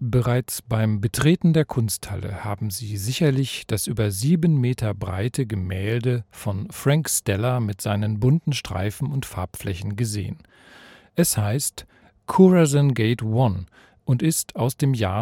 Bereits beim Betreten der Kunsthalle haben Sie sicherlich das über 7 Meter breite Gemälde von Frank Stella mit seinen bunten Streifen und Farbflächen gesehen. Es heißt Curzon Gate 1 und ist aus dem Jahr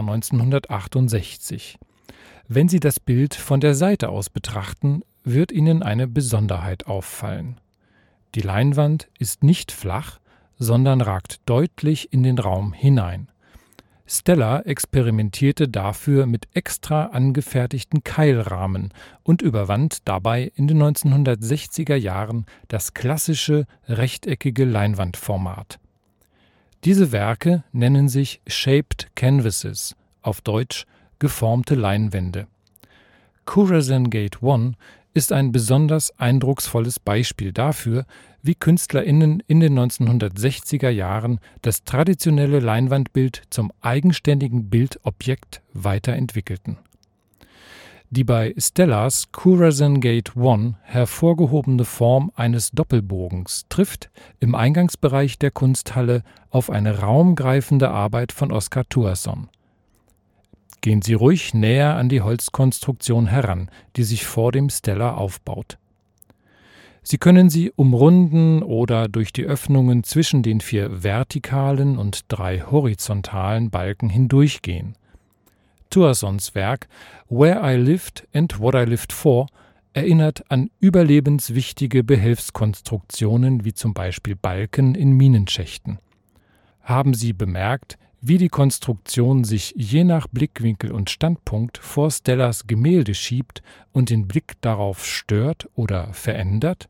1968. Wenn Sie das Bild von der Seite aus betrachten, wird Ihnen eine Besonderheit auffallen. Die Leinwand ist nicht flach, sondern ragt deutlich in den Raum hinein. Stella experimentierte dafür mit extra angefertigten Keilrahmen und überwand dabei in den 1960er Jahren das klassische rechteckige Leinwandformat. Diese Werke nennen sich Shaped Canvases, auf Deutsch geformte Leinwände. Curzon Gate 1 ist ein besonders eindrucksvolles Beispiel dafür, wie KünstlerInnen in den 1960er Jahren das traditionelle Leinwandbild zum eigenständigen Bildobjekt weiterentwickelten. Die bei Stellas Curzon Gate 1 hervorgehobene Form eines Doppelbogens trifft im Eingangsbereich der Kunsthalle auf eine raumgreifende Arbeit von Oscar Tuason. Gehen Sie ruhig näher an die Holzkonstruktion heran, die sich vor dem Stella aufbaut. Sie können sie umrunden oder durch die Öffnungen zwischen den 4 vertikalen und 3 horizontalen Balken hindurchgehen. Tuasons Werk Where I Lived and What I Lived For erinnert an überlebenswichtige Behelfskonstruktionen wie zum Beispiel Balken in Minenschächten. Haben Sie bemerkt, wie die Konstruktion sich je nach Blickwinkel und Standpunkt vor Stellas Gemälde schiebt und den Blick darauf stört oder verändert?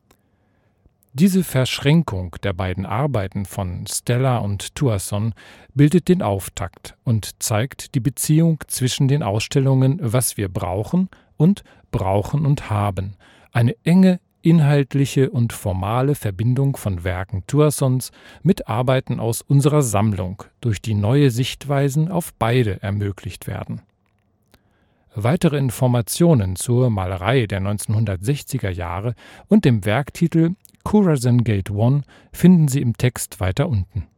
Diese Verschränkung der beiden Arbeiten von Stella und Tuason bildet den Auftakt und zeigt die Beziehung zwischen den Ausstellungen Was wir brauchen und Brauchen und Haben, eine enge inhaltliche und formale Verbindung von Werken Tuasons mit Arbeiten aus unserer Sammlung, durch die neue Sichtweisen auf beide ermöglicht werden. Weitere Informationen zur Malerei der 1960er Jahre und dem Werktitel Curzon Gate 1 finden Sie im Text weiter unten.